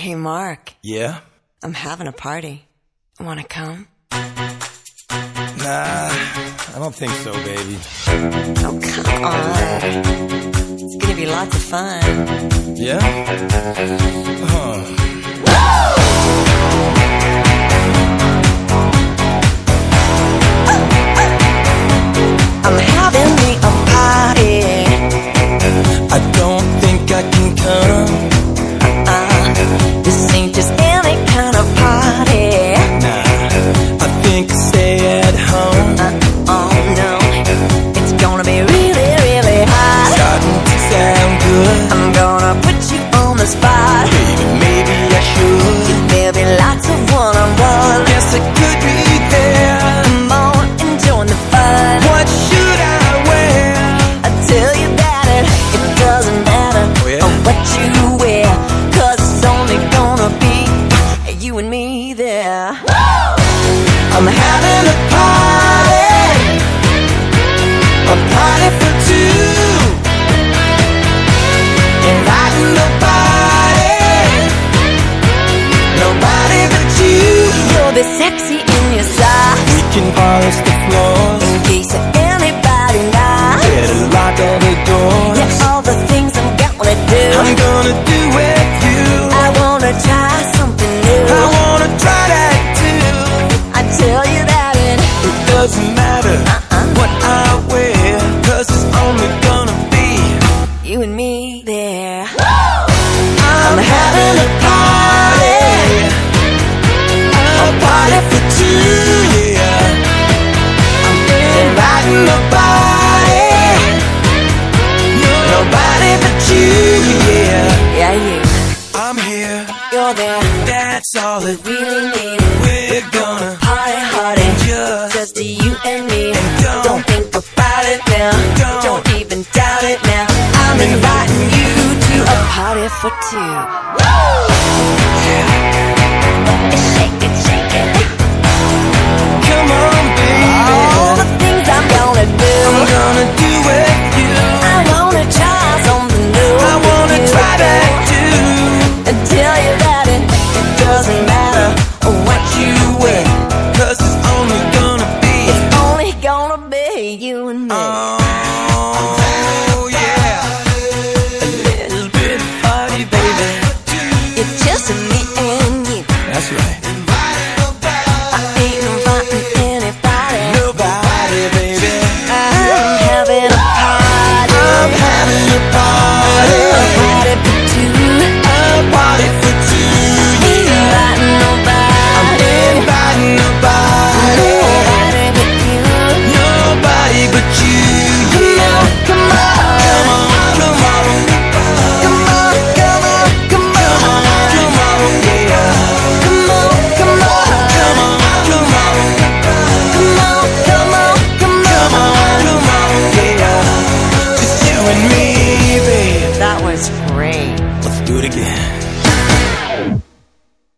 Hey, Mark. Yeah? I'm having a party. Wanna come? Nah, I don't think so, baby. Oh, come on. It's gonna be lots of fun. Yeah? I'm having me a party. I don't think I can come. This ain't just any kind of party. Nah, I think I'll stay at home. Oh no, it's gonna be really, really hot. Starting to sound good. I'm gonna put you on the spot. Baby, maybe I should. There'll be lots of one-on-one. Guess I could be there. Come on and join the fun. What should I wear? I tell you that it doesn't matter what you wear, 'cause it's only gonna be you and me there. I'm having a party for two. Inviting nobody but you. You'll be sexy in your socks. We can polish the floors. In case anybody knocks. Better lock all the doors. Yeah, all the things I'm gonna do. I'm gonna do with you. I wanna try something new. I wanna try that too. I tell you that it doesn't matter what I wear, 'cause it's only gonna be you and me there. I'm having a party for two, yeah. I'm inviting nobody but you, yeah. Yeah, you. I'm here, You're there. that's all that Really need it. we're gonna Party hardy. just you and me. Don't think about it now. Don't even doubt it now. I'm inviting you to a party for two. Shake it, shake it. come on, baby. All the things I'm gonna do. I'm gonna do with you. I wanna try something new. I wanna try that too. And tell you that it doesn't matter what you wear, 'Cause it's only gonna be you and me. Oh yeah, a little bit of party, baby. It's just me and you. That's right. I ain't inviting anybody. Nobody, baby. I'm having a party. I'm having a party. A party for two. A party for two. Ain't inviting nobody. I'm inviting nobody. Nobody but you. Nobody but you. Yeah. Come on, Come on, come on. come on, come on, come on, Come on, yeah. come on, come on, Come on, come on. come on, come on, come Come on, come on, yeah. Just you and me, babe. That was great. Let's do it again.